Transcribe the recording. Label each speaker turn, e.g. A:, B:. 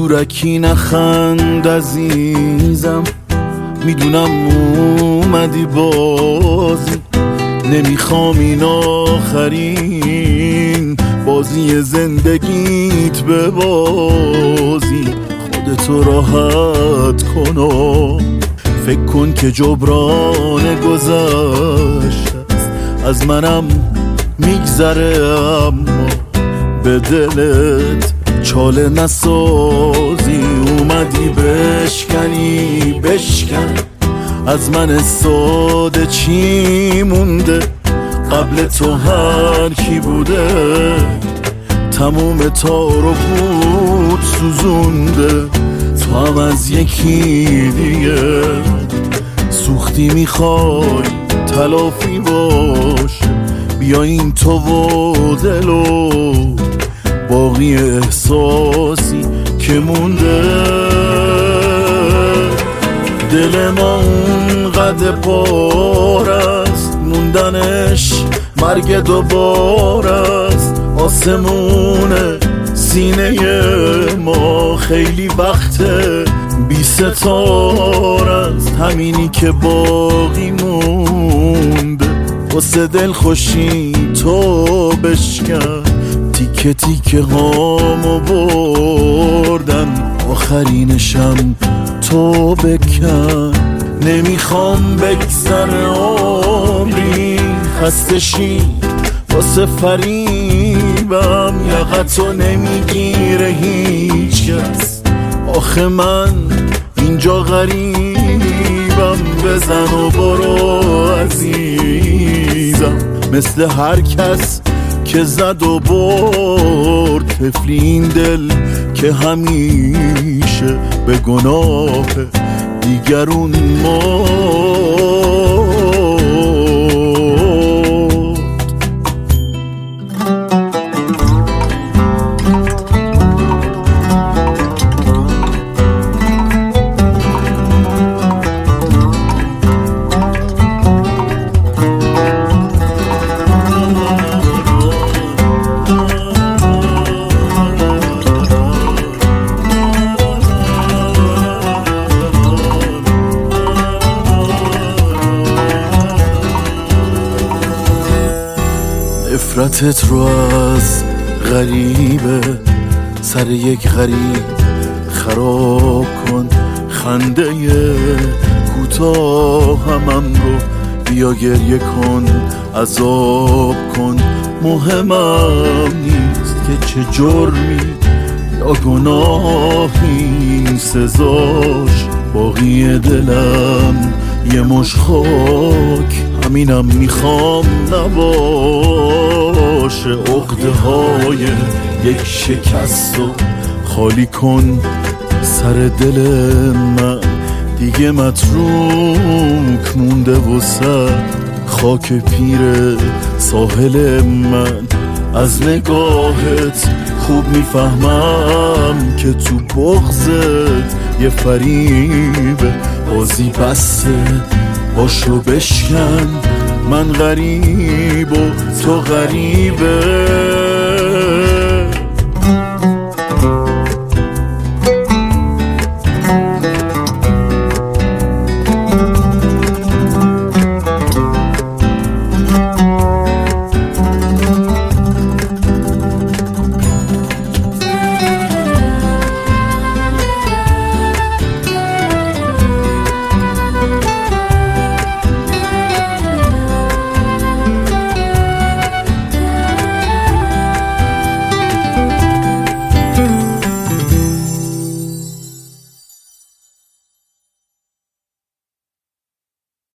A: زورکی نخند عزیزم، میدونم اومدی بازی، نمیخوام این آخرین بازی زندگیت ببازی. خودتو راحت کن و فکر کن که جبران گذشته از منم میگذره، اما به دلت چاله نسازی. اومدی بشکن از من ساده چی مونده، قبل تو هر کی بوده تموم تار و پود سوزونده. تو هم از یکی دیگه سوختی، میخوای تلافی باشه، بیاین تو و دل و باقی احساسی که مونده. دل ما اونقدر پار است، موندنش مرگ دوباره است. آسمون سینه ما خیلی وقته بی ستاره است، همینی که باقی مونده واسه دل خوشی تو بشکن. تیکه تیکه هامو بردن، آخرینشم تو بکن. نمیخوام بگذره عمری خسته شی واسه فریبم، یقتو نمیگیره هیچ کس، آخه من اینجا غریبم. بزن و برو عزیزم، مثل هر کس که زد و برد. طفلی این دل که همیشه به گناه دیگرون مرد. نفرتت رو از غریبه سر یک غریب خراب کن. خنده کوتاه همم رو بیا گریه کن، عذاب کن. مهمم نیست که چه جرمی یا گناهی سزاش، باقی دلم یه مش خاک، همینم میخوام نباشه. عقده های یک شکست و خالی کن سر دل من، دیگه متروک مونده وسط خاک پیر ساحل من. از نگاهت خوب میفهمم که تو بغضت یه فریبه، بازی بسته باشو بشکن. من غریب و تو غریبه،